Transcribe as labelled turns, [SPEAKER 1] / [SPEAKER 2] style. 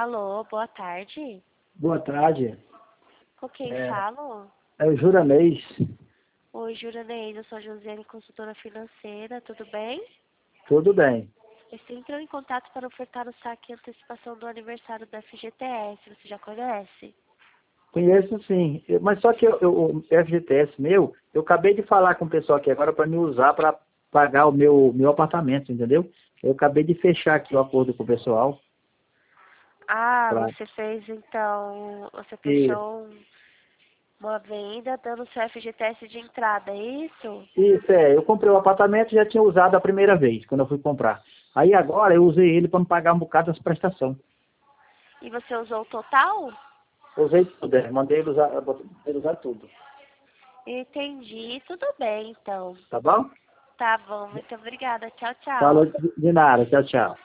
[SPEAKER 1] Alô, boa tarde.
[SPEAKER 2] Boa tarde.
[SPEAKER 1] Com quem falo?
[SPEAKER 2] É o Juranês.
[SPEAKER 1] Oi, Juranês, eu sou a Josiane, consultora financeira, tudo bem?
[SPEAKER 2] Tudo bem.
[SPEAKER 1] Eu estou entrando em contato para ofertar o saque e antecipação do aniversário da FGTS, você já conhece?
[SPEAKER 2] Conheço sim. Mas só que o FGTS meu, eu acabei de falar com o pessoal aqui agora para me usar para pagar o meu apartamento, entendeu? Eu acabei de fechar aqui o acordo com o pessoal.
[SPEAKER 1] Ah,
[SPEAKER 2] Pra...
[SPEAKER 1] você fez então, você
[SPEAKER 2] Isso,
[SPEAKER 1] fechou uma venda dando seu FGTS de entrada, é isso?
[SPEAKER 2] isso eu comprei o apartamento e já tinha usado a primeira vez, quando eu fui comprar. Aí agora eu usei ele para me pagar um bocado das prestações.
[SPEAKER 1] E você usou o total?
[SPEAKER 2] Usei tudo, mandei ele usar tudo.
[SPEAKER 1] Entendi, tudo bem então.
[SPEAKER 2] Tá bom?
[SPEAKER 1] Tá bom, muito obrigada. Tchau, tchau.
[SPEAKER 2] Falou de nada. Tchau, tchau.